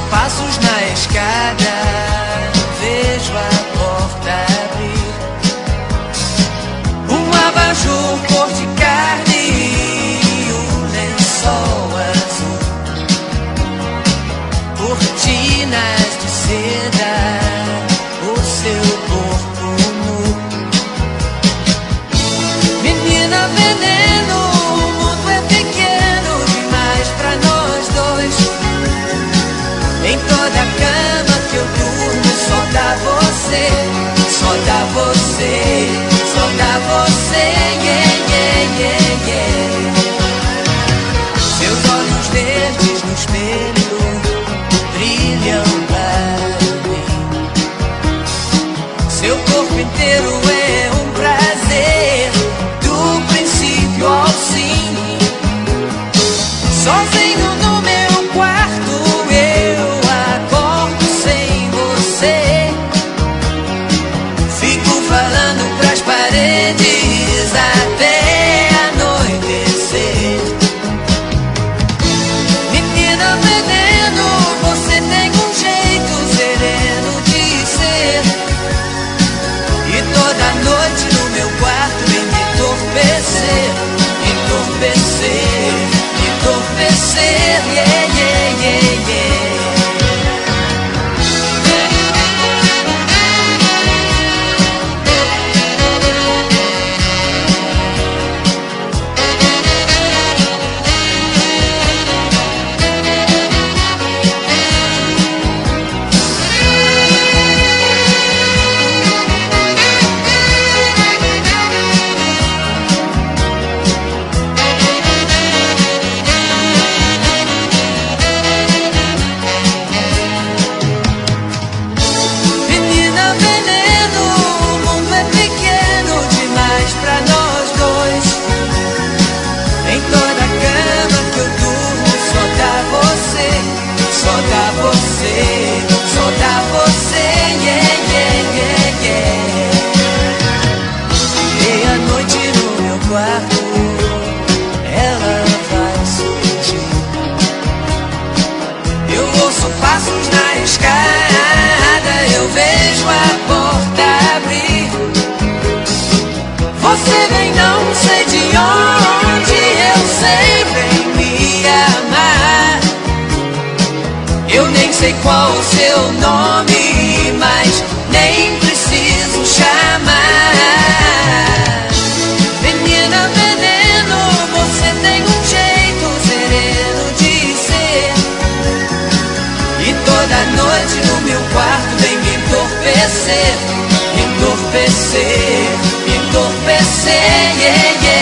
passos na escada, vejo a porta abrir. Um abajur cor de carne e um lençol azul, cortinas de seda, o seu corpo nu. Menina veneno, o mundo é pequeno demais pra nós dois. Em toda cama que eu durmo só dá você, só dá você, só dá você, yeah, yeah, yeah, yeah. Seus olhos verdes no espelho brilham para mim. Seu corpo inteiro é um prazer, do princípio ao fim. Sozinho no meu quarto eu acordo sem você. Fico falando pras paredes até anoitecer. Menina veneno, você tem um jeito sereno de ser. E toda noite no meu quarto vem me entorpecer, entorpecer, entorpecer, yeah, yeah, yeah, yeah. Menina veneno, o mundo é pequeno demais pra nós dois. Em toda cama que eu durmo só dá você, só dá você, só dá você, yeah, yeah, yeah, yeah. Meia-noite no meu quarto ela vai surgir. Eu ouço passos na escada, eu vejo a porta abrir. Você vem não sei de onde, eu sei, vem me amar. Eu nem sei qual o seu nome, mas nem preciso chamar. Menina veneno, você tem um jeito sereno de ser. E toda noite no meu quarto vem me entorpecer, entorpecer, entorpecer, yeah, yeah.